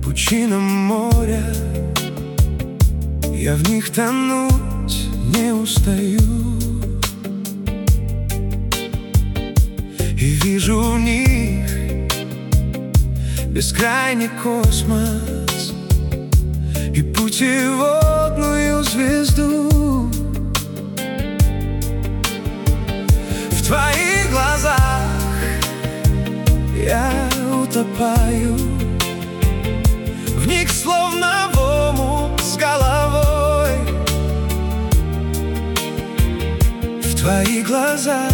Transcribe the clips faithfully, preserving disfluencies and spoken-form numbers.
пучинам моря, я в них тонуть не устаю. И вижу в них бескрайний космос и путеводную звезду. В твоих глазах я утопаю, в них словно в омут с головой. В твоих глазах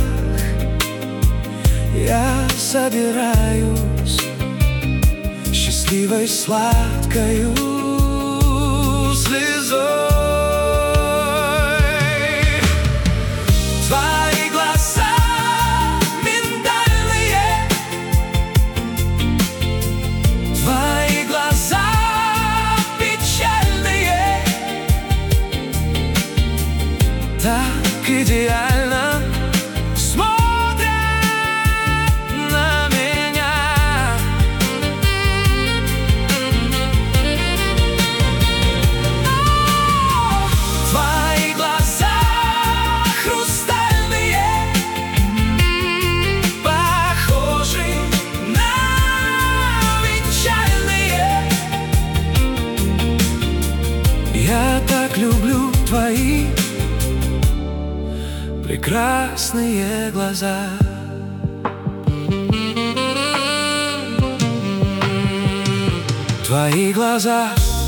я собираюсь счастливой сладкою слезой. Твои глаза миндальные, твои глаза печальные, так идеально смотрят на меня. Твои глаза хрустальные, похожи на венчальные. Я так люблю твои прекрасные глаза. Твои глаза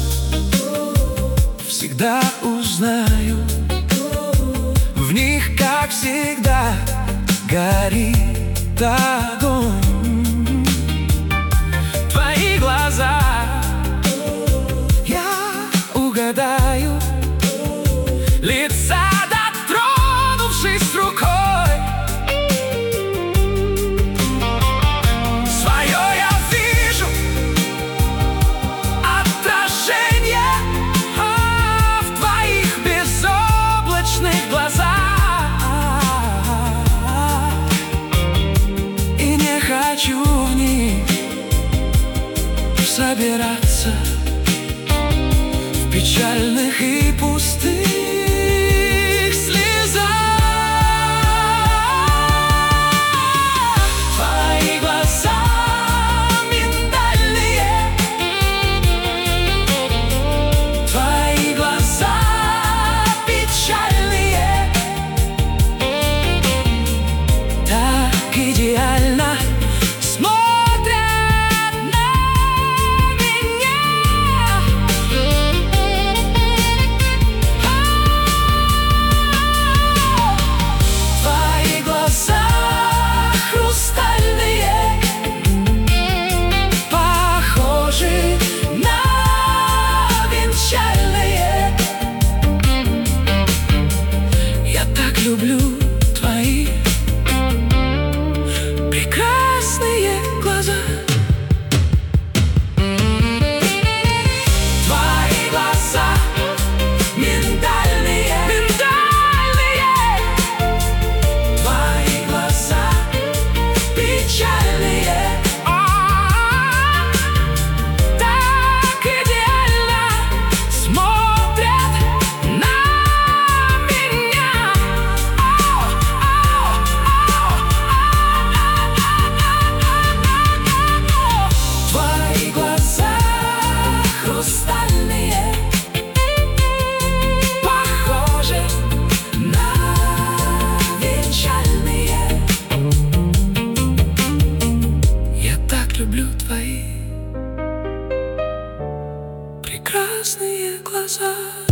всегда узнаю, в них, как всегда, горит огонь. Твои глаза я угадаю, лица дотронувшись рукой. Свое я вижу отражение а, в твоих безоблачных глазах, и не хочу в них собираться в печальных и пустых слезах. Твои глаза миндальные, твои глаза печальные, так идеально смотрят на меня. Твои глаза хрустальные, похожи на венчальные. Я так люблю твои прекрасные глаза. Твои глаза миндальные, миндальные, твои глаза печальные, а, так идеально смотрят на меня. Ау, ау, ау. Твои глаза хрустальные, похожи на венчальные. Я так люблю твои прекрасные глаза.